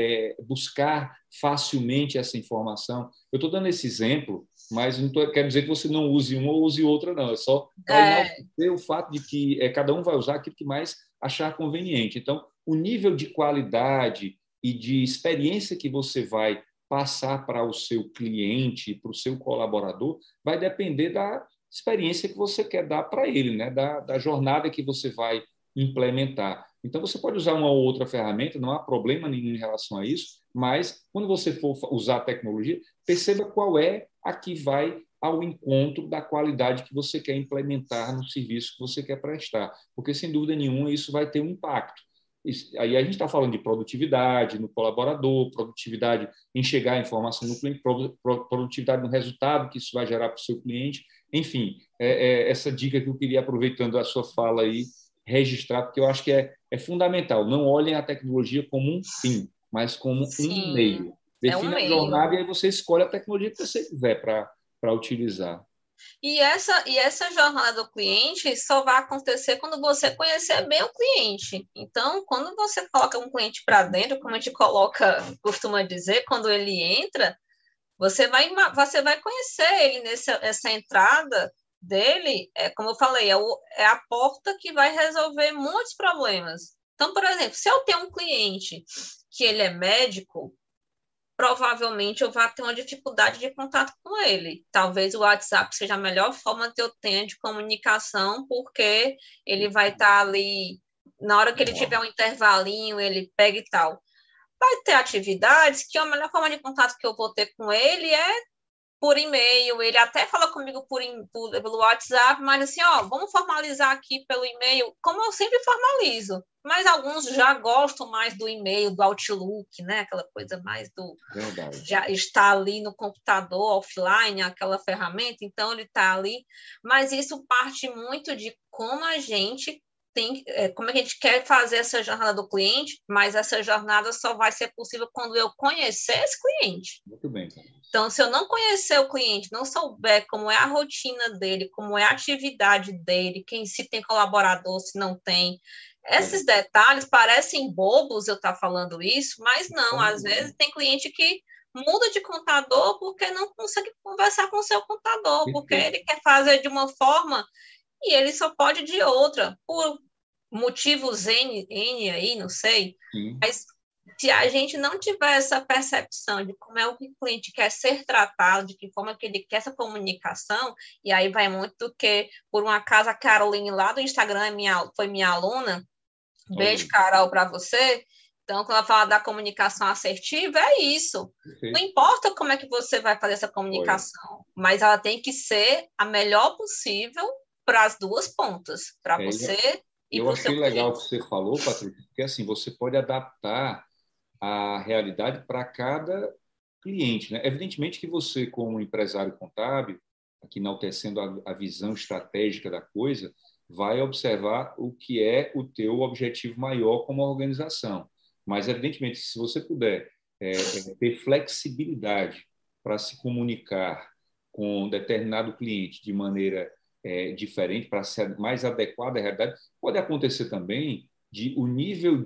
buscar facilmente essa informação. Eu estou dando esse exemplo, mas não quero dizer que você não use uma ou use outra, não. É só para enaltecer o fato de que cada um vai usar aquilo que mais achar conveniente. Então, o nível de qualidade e de experiência que você vai passar para o seu cliente, para o seu colaborador, vai depender da experiência que você quer dar para ele, né? Da jornada que você vai implementar. Então, você pode usar uma ou outra ferramenta, não há problema nenhum em relação a isso, mas quando você for usar a tecnologia, perceba qual é a que vai ao encontro da qualidade que você quer implementar no serviço que você quer prestar, porque, sem dúvida nenhuma, isso vai ter um impacto. Aí a gente está falando de produtividade no colaborador, produtividade em chegar a informação no cliente, produtividade no resultado que isso vai gerar para o seu cliente. Enfim, essa dica que eu queria, aproveitando a sua fala aí, registrar, porque eu acho que é fundamental. Não olhem a tecnologia como um fim, mas como um meio. Defina a jornada e aí você escolhe a tecnologia que você quiser para utilizar. E essa jornada do cliente só vai acontecer quando você conhecer bem o cliente. Então, quando você coloca um cliente para dentro, como a gente costuma dizer, quando ele entra, você vai conhecer ele essa entrada dele, como eu falei, é a porta que vai resolver muitos problemas. Então, por exemplo, se eu tenho um cliente que ele é médico, provavelmente eu vou ter uma dificuldade de contato com ele. Talvez o WhatsApp seja a melhor forma que eu tenha de comunicação, porque ele vai estar ali, na hora que ele tiver um intervalinho, ele pega e tal. Vai ter atividades que a melhor forma de contato que eu vou ter com ele é por e-mail, ele até fala comigo pelo WhatsApp, mas assim, vamos formalizar aqui pelo e-mail, como eu sempre formalizo. Mas alguns já gostam mais do e-mail, do Outlook, né? Aquela coisa mais do... Verdade. Já está ali no computador, offline, aquela ferramenta, então ele está ali. Mas isso parte muito de como a gente como a gente quer fazer essa jornada do cliente, mas essa jornada só vai ser possível quando eu conhecer esse cliente. Muito bem. Então, se eu não conhecer o cliente, não souber como é a rotina dele, como é a atividade dele, se tem colaborador, se não tem, esses detalhes parecem bobos eu estar falando isso, mas não, às vezes tem cliente que muda de contador porque não consegue conversar com o seu contador, porque ele quer fazer de uma forma e ele só pode de outra, por motivos N aí, não sei, mas Se a gente não tiver essa percepção de como é o que o cliente quer ser tratado, de que forma que ele quer essa comunicação, e aí vai muito do que, por um acaso, a Caroline lá do Instagram foi minha aluna. Beijo, Carol, para você. Então, quando ela fala da comunicação assertiva, é isso. Não importa como é que você vai fazer essa comunicação, mas ela tem que ser a melhor possível para as duas pontas, para você e para o seu cliente. Eu achei legal o que você falou, Patrícia, porque assim, você pode adaptar a realidade para cada cliente, né? Evidentemente que você, como empresário contábil, aqui enaltecendo a visão estratégica da coisa, vai observar o que é o teu objetivo maior como organização. Mas, evidentemente, se você puder ter flexibilidade para se comunicar com determinado cliente de maneira diferente, para ser mais adequada à realidade, pode acontecer também de o nível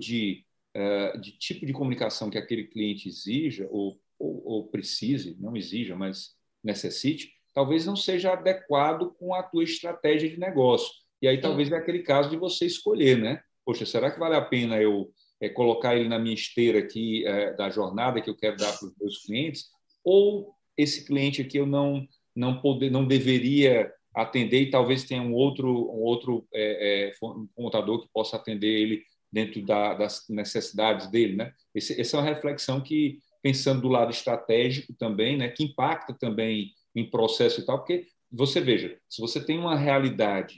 de tipo de comunicação que aquele cliente exija ou precise, não exija, mas necessite, talvez não seja adequado com a tua estratégia de negócio. E aí talvez é aquele caso de você escolher, né? Poxa, será que vale a pena eu colocar ele na minha esteira aqui da jornada que eu quero dar para os meus clientes? Ou esse cliente aqui eu não deveria atender e talvez tenha um outro contador que possa atender ele dentro das necessidades dele, né? Essa é uma reflexão que, pensando do lado estratégico também, né, que impacta também em processo e tal, porque você veja, se você tem uma realidade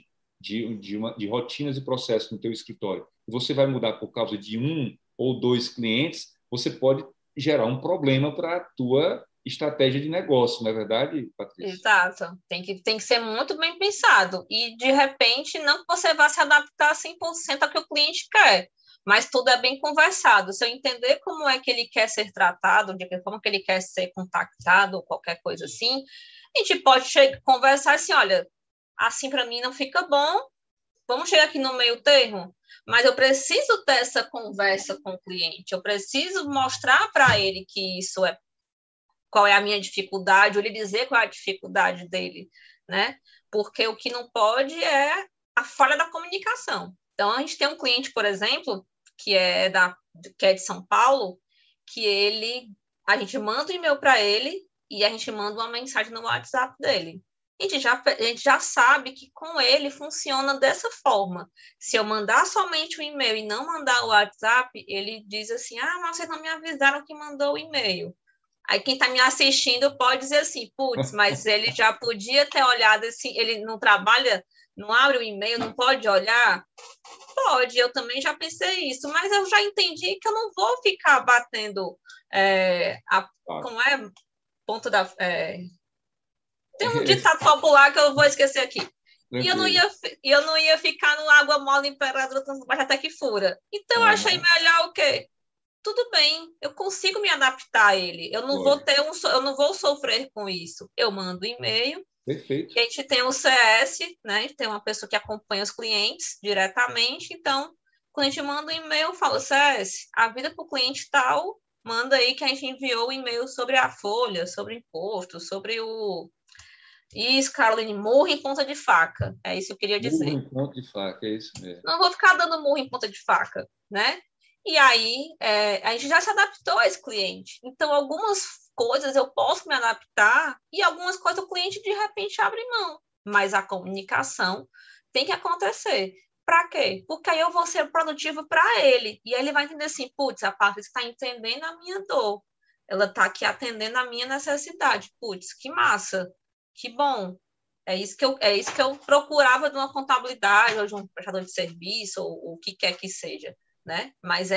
de rotinas e processos no teu escritório, e você vai mudar por causa de um ou dois clientes, você pode gerar um problema para a tua estratégia de negócio, não é verdade, Patrícia? Exato. Tem que ser muito bem pensado. E, de repente, não que você vá se adaptar 100% ao que o cliente quer, mas tudo é bem conversado. Se eu entender como é que ele quer ser tratado, de que forma que ele quer ser contactado, ou qualquer coisa assim, a gente pode conversar assim, olha, assim para mim não fica bom, vamos chegar aqui no meio termo, mas eu preciso ter essa conversa com o cliente, eu preciso mostrar para ele que isso é qual é a minha dificuldade, ou lhe dizer qual é a dificuldade dele, né? Porque o que não pode é a falha da comunicação. Então, a gente tem um cliente, por exemplo, que é de São Paulo, que a gente manda um e-mail para ele e a gente manda uma mensagem no WhatsApp dele. A gente já sabe que com ele funciona dessa forma. Se eu mandar somente o e-mail e não mandar o WhatsApp, ele diz assim, mas vocês não me avisaram que mandou o e-mail. Aí quem está me assistindo pode dizer assim, putz, mas ele já podia ter olhado assim, ele não trabalha, não abre o e-mail, não pode olhar? Pode, eu também já pensei isso, mas eu já entendi que eu não vou ficar batendo como é? Ponto da... tem um ditado popular que eu vou esquecer aqui. E eu não ia ficar no água mole imperador até que fura. Então eu achei melhor o quê? Tudo bem, eu consigo me adaptar a ele. Eu não vou sofrer com isso. Eu mando e-mail. Perfeito. E a gente tem o CS, né? Tem uma pessoa que acompanha os clientes diretamente. Então, quando a gente manda um e-mail, fala, CS, a vida para o cliente tal, manda aí que a gente enviou um e-mail sobre a folha, sobre o imposto, sobre o... Isso, Caroline, murro em ponta de faca. É isso que eu queria dizer. Murro em ponta de faca, é isso mesmo. Não vou ficar dando murro em ponta de faca, né? E aí, a gente já se adaptou a esse cliente. Então, algumas coisas eu posso me adaptar e algumas coisas o cliente, de repente, abre mão. Mas a comunicação tem que acontecer. Para quê? Porque aí eu vou ser produtivo para ele. E aí ele vai entender assim, putz, a Patrícia está entendendo a minha dor. Ela está aqui atendendo a minha necessidade. Putz, que massa. Que bom. É isso que eu procurava de uma contabilidade ou de um prestador de serviço ou o que quer que seja. Né? Mas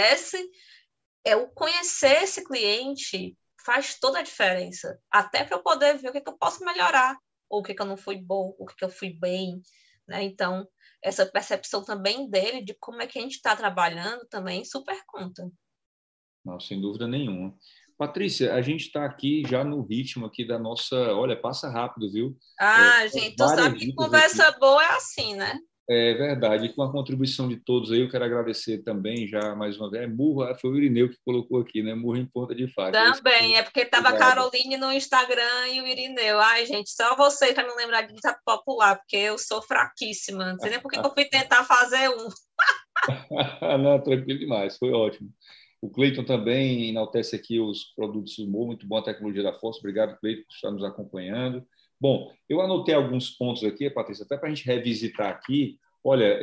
o conhecer esse cliente faz toda a diferença, até para eu poder ver o que eu posso melhorar, ou o que eu não fui bom, o que eu fui bem, né? Então, essa percepção também dele de como é que a gente está trabalhando também super conta. Não, sem dúvida nenhuma. Patrícia, a gente está aqui já no ritmo aqui da nossa... Olha, passa rápido, viu? Gente, tu sabe que conversa aqui. Boa é assim, né? É verdade. E com a contribuição de todos aí, eu quero agradecer também, já mais uma vez. Foi o Irineu que colocou aqui, né? Murro em ponta de faca. Também, é porque estava a Caroline no Instagram e o Irineu. Ai, gente, só você para me lembrar de ditado popular, porque eu sou fraquíssima. Não sei nem por que eu fui tentar fazer um. Não, tranquilo demais, foi ótimo. O Cleiton também enaltece aqui os produtos do humor, muito bom a tecnologia da Força. Obrigado, Cleiton, por estar nos acompanhando. Bom, eu anotei alguns pontos aqui, Patrícia, até para a gente revisitar aqui. Olha,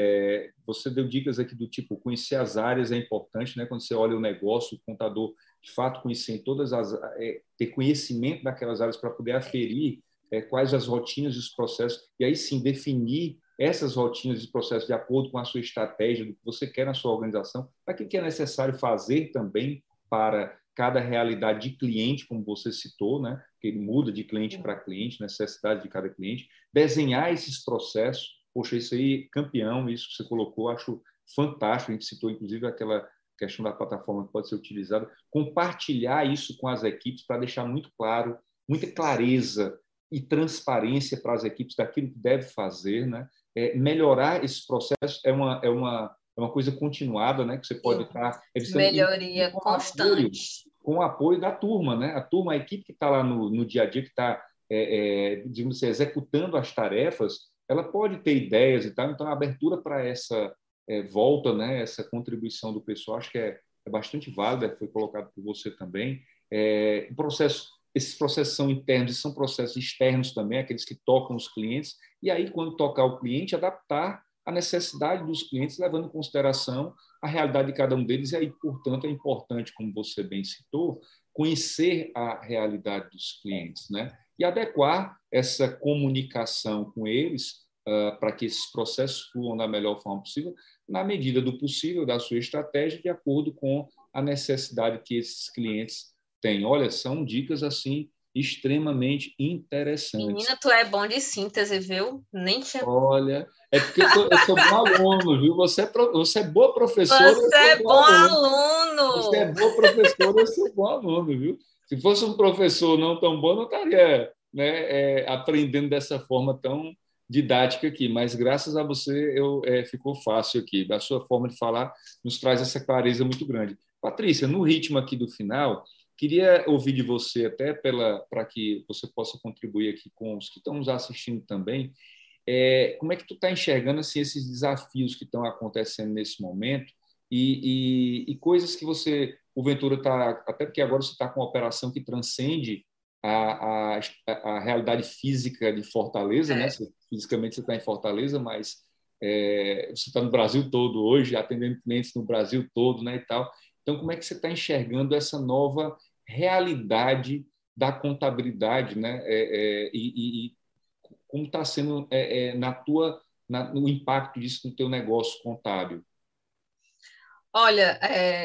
você deu dicas aqui do tipo, conhecer as áreas é importante, né? Quando você olha o negócio, o contador, de fato, conhecer em todas as... ter conhecimento daquelas áreas para poder aferir quais as rotinas e os processos, e aí sim definir essas rotinas e processos de acordo com a sua estratégia, do que você quer na sua organização, para que é necessário fazer também para cada realidade de cliente, como você citou, né? Que ele muda de cliente para cliente, necessidade de cada cliente, desenhar esses processos. Poxa, isso aí, campeão, isso que você colocou, acho fantástico. A gente citou, inclusive, aquela questão da plataforma que pode ser utilizada. Compartilhar isso com as equipes para deixar muito claro, muita clareza e transparência para as equipes daquilo que deve fazer, né? Melhorar esse processo é uma coisa continuada, né? Que você pode estar melhoria constante com o apoio da turma, né? A turma, a equipe que está lá no dia a dia, que está, digamos assim, executando as tarefas, ela pode ter ideias e tal. Então, a abertura para essa volta, né? Essa contribuição do pessoal, acho que é bastante válida, foi colocado por você também. O processo, esses processos são internos e são processos externos também, aqueles que tocam os clientes. E aí, quando tocar o cliente, adaptar a necessidade dos clientes, levando em consideração a realidade de cada um deles. E aí, portanto, é importante, como você bem citou, conhecer a realidade dos clientes, né? E adequar essa comunicação com eles para que esses processos fluam da melhor forma possível, na medida do possível, da sua estratégia, de acordo com a necessidade que esses clientes têm. Olha, são dicas assim extremamente interessantes. Menina, tu é bom de síntese, viu? Nem tinha... Olha, é porque eu sou bom aluno, viu? Você é boa professora, eu Você sou é bom bom aluno. Você é aluno! boa professora, eu sou bom aluno, viu? Se fosse um professor não tão bom, não estaria, né, aprendendo dessa forma tão didática aqui. Mas graças a você ficou fácil aqui. A sua forma de falar nos traz essa clareza muito grande. Patrícia, no ritmo aqui do final, queria ouvir de você até para que você possa contribuir aqui com os que estão nos assistindo também. Como é que tu está enxergando assim, esses desafios que estão acontecendo nesse momento e coisas que você, porventura, está... Até porque agora você está com uma operação que transcende a realidade física de Fortaleza, né? Fisicamente você está em Fortaleza, mas você está no Brasil todo hoje, atendendo clientes no Brasil todo, né, e tal. Então, como é que você está enxergando essa nova realidade da contabilidade, né? E como está sendo no impacto disso no teu negócio contábil? Olha,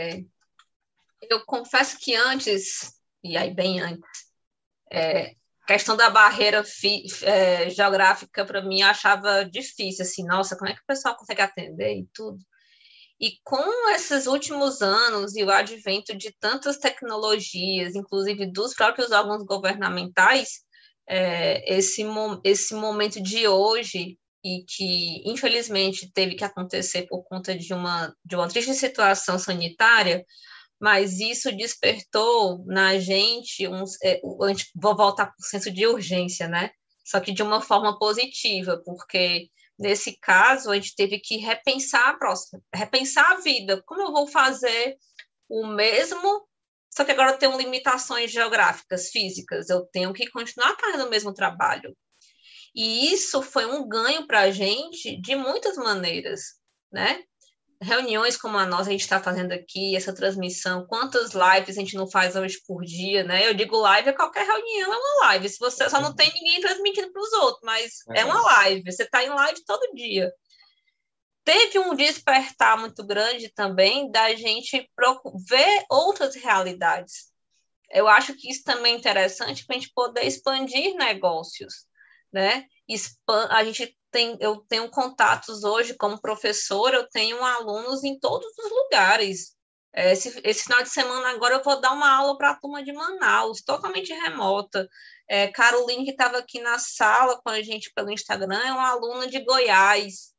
eu confesso que antes, e aí bem antes, a questão da barreira geográfica, para mim, eu achava difícil, assim, nossa, como é que o pessoal consegue atender e tudo? E com esses últimos anos e o advento de tantas tecnologias, inclusive dos próprios órgãos governamentais, esse momento de hoje, e que infelizmente teve que acontecer por conta de uma triste situação sanitária, mas isso despertou na gente, vou voltar para o senso de urgência, né? Só que de uma forma positiva, porque nesse caso a gente teve que repensar a vida. Como eu vou fazer o mesmo, só que agora eu tenho limitações geográficas, físicas, eu tenho que continuar fazendo o mesmo trabalho. E isso foi um ganho para a gente de muitas maneiras, né? Reuniões como a nossa, a gente está fazendo aqui, essa transmissão, quantas lives a gente não faz hoje por dia, né? Eu digo live, qualquer reunião é uma live. Se você só não tem ninguém transmitindo para os outros, mas é uma live, você está em live todo dia. Teve um despertar muito grande também da gente ver outras realidades. Eu acho que isso também é interessante para a gente poder expandir negócios, né? Eu tenho contatos hoje como professora, eu tenho alunos em todos os lugares. Esse final de semana agora eu vou dar uma aula para a turma de Manaus, totalmente remota. Caroline, que estava aqui na sala com a gente pelo Instagram, é uma aluna de Goiás.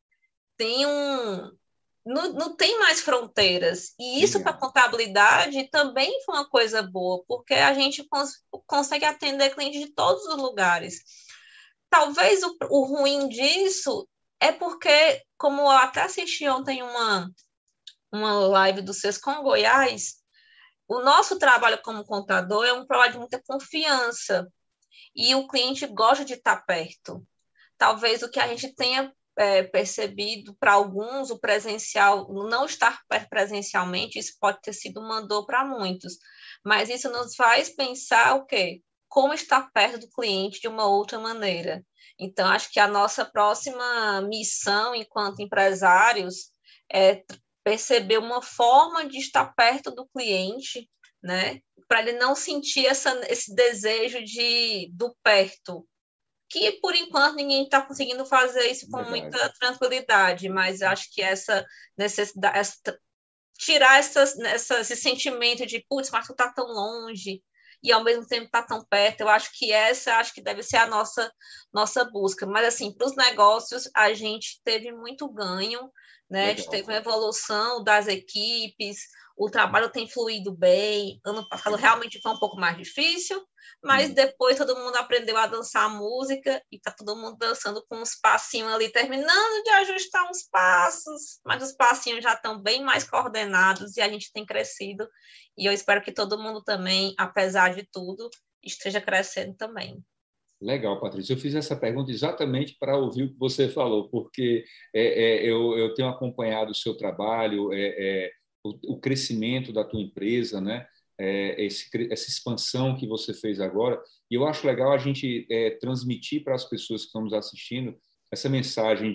Não tem mais fronteiras. E isso para a contabilidade também foi uma coisa boa, porque a gente consegue atender clientes de todos os lugares. Talvez o ruim disso é porque, como eu até assisti ontem uma live do Sescom Goiás, o nosso trabalho como contador é um trabalho de muita confiança e o cliente gosta de estar perto. Talvez o que a gente tenha percebido para alguns, o presencial, não estar presencialmente, isso pode ter sido uma dor para muitos, mas isso nos faz pensar o quê? Como estar perto do cliente de uma outra maneira. Então, acho que a nossa próxima missão enquanto empresários é perceber uma forma de estar perto do cliente, né? Para ele não sentir esse desejo do perto, que por enquanto ninguém está conseguindo fazer isso com Verdade. muita tranquilidade, mas acho que essa necessidade, tirar esse sentimento de, putz, mas tu tá tão longe e ao mesmo tempo tá tão perto, eu acho que acho que deve ser a nossa busca. Mas, assim, para os negócios, a gente teve muito ganho, né? A gente Legal. teve uma evolução das equipes, o trabalho tem fluído bem. Ano passado realmente foi um pouco mais difícil, mas depois todo mundo aprendeu a dançar música e tá todo mundo dançando com uns passinhos ali, terminando de ajustar uns passos, mas os passinhos já estão bem mais coordenados e a gente tem crescido. E eu espero que todo mundo também, apesar de tudo, esteja crescendo também. Legal, Patrícia. Eu fiz essa pergunta exatamente para ouvir o que você falou, porque eu tenho acompanhado o seu trabalho, o crescimento da tua empresa, né? Essa expansão que você fez agora. E eu acho legal a gente transmitir para as pessoas que estão nos assistindo essa mensagem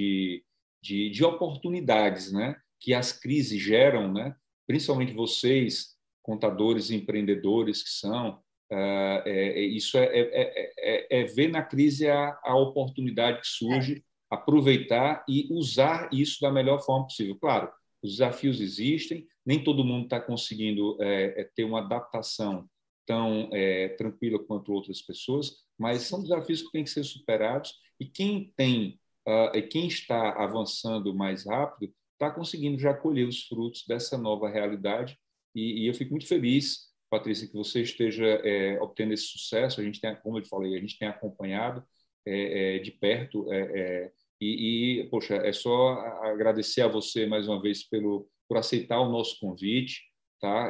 de oportunidades, né? Que as crises geram, né? Principalmente vocês, contadores e empreendedores que são. Isso ver na crise a oportunidade que surge, aproveitar e usar isso da melhor forma possível. Claro, os desafios existem, nem todo mundo está conseguindo ter uma adaptação tão tranquila quanto outras pessoas, mas são desafios que têm que ser superados e quem está avançando mais rápido está conseguindo já colher os frutos dessa nova realidade e eu fico muito feliz, Patrícia, que você esteja obtendo esse sucesso. A gente tem, como eu te falei, a gente tem acompanhado de perto poxa, é só agradecer a você mais uma vez por aceitar o nosso convite, tá?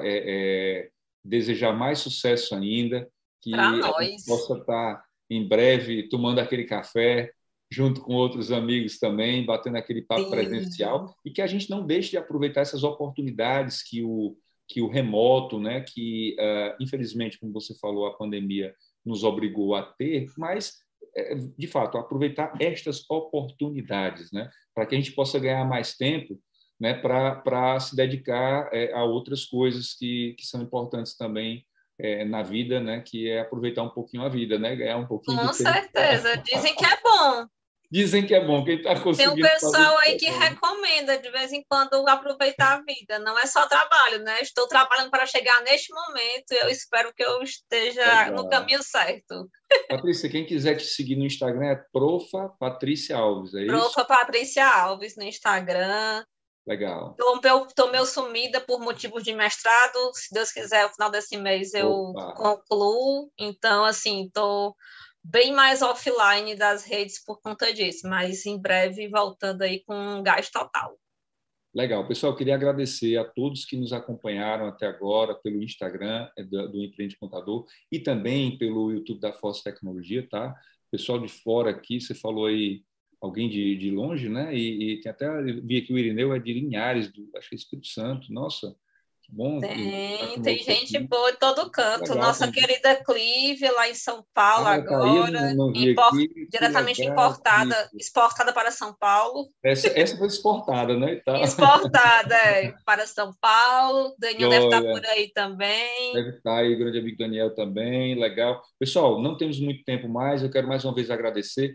Desejar mais sucesso ainda, Para que a gente nós. possa estar em breve tomando aquele café junto com outros amigos também, batendo aquele papo presencial Sim. e que a gente não deixe de aproveitar essas oportunidades que o remoto, né, que infelizmente, como você falou, a pandemia nos obrigou a ter, mas de fato aproveitar estas oportunidades, né, para que a gente possa ganhar mais tempo, né, para se dedicar a outras coisas que são importantes também na vida, né, que é aproveitar um pouquinho a vida, né, ganhar um pouquinho de Com tempo. certeza. Dizem que é bom. Dizem que é bom, quem está Tem um conseguindo fazer pessoal aí é que bom. recomenda de vez em quando aproveitar a vida. Não é só trabalho, né? Estou trabalhando para chegar neste momento e eu espero que eu esteja no Legal. caminho certo. Patrícia, quem quiser te seguir no Instagram é Profa Patrícia Alves, é isso? Profa Patrícia Alves no Instagram. Legal. Estou meio sumida por motivos de mestrado. Se Deus quiser, no final desse mês eu Opa, concluo. Então, assim, estou bem mais offline das redes por conta disso, mas em breve voltando aí com um gás total. legal. Pessoal, queria agradecer a todos que nos acompanharam até agora pelo Instagram do Empreende Contador e também pelo YouTube da Force Tecnologia, tá? Pessoal de fora aqui, você falou aí alguém de longe, né? E tem até, vi aqui o Irineu é de Linhares, acho que é Espírito Santo. Nossa, que bom estar Tem conosco gente aqui. boa em todo canto. Legal, Nossa querida Clive, lá em São Paulo tá aí, eu agora, não vi aqui. Que diretamente legal. exportada para São Paulo. Essa foi exportada, né? E tal. Exportada para São Paulo. Daniel deve estar por Joia. aí também. Deve estar aí, o grande amigo Daniel também, legal. Pessoal, não temos muito tempo mais, eu quero mais uma vez agradecer,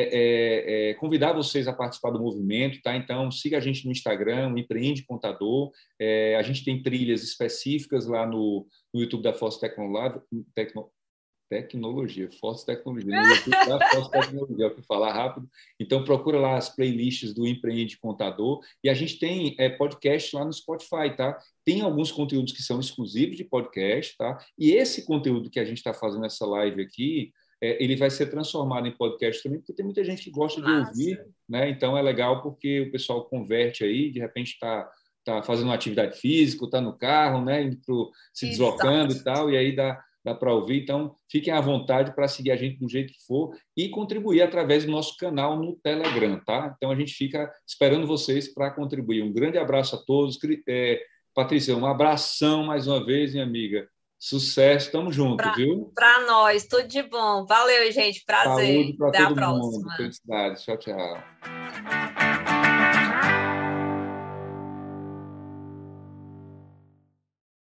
convidar vocês a participar do movimento, tá? Então, siga a gente no Instagram, o Empreende Contador, a gente tem trilhas específicas lá no YouTube da Force Tecnologia, Force Tecnologia, no YouTube da Force Tecnologia, é o que falar rápido. Então, procura lá as playlists do Empreende Contador. E a gente tem podcast lá no Spotify, tá? Tem alguns conteúdos que são exclusivos de podcast, tá? E esse conteúdo que a gente está fazendo essa live aqui, ele vai ser transformado em podcast também, porque tem muita gente que gosta de Massa. ouvir, né? Então, é legal porque o pessoal converte aí, de repente está tá fazendo uma atividade física, está no carro, né, se deslocando e tal, e aí dá para ouvir. Então, fiquem à vontade para seguir a gente do jeito que for e contribuir através do nosso canal no Telegram, tá? Então, a gente fica esperando vocês para contribuir. Um grande abraço a todos. Patrícia, um abração mais uma vez, minha amiga. Sucesso, estamos juntos, viu? Para nós, tudo de bom. Valeu, gente. Prazer. Saúde para Até a todo mundo. próxima. Felicidades. Tchau, tchau.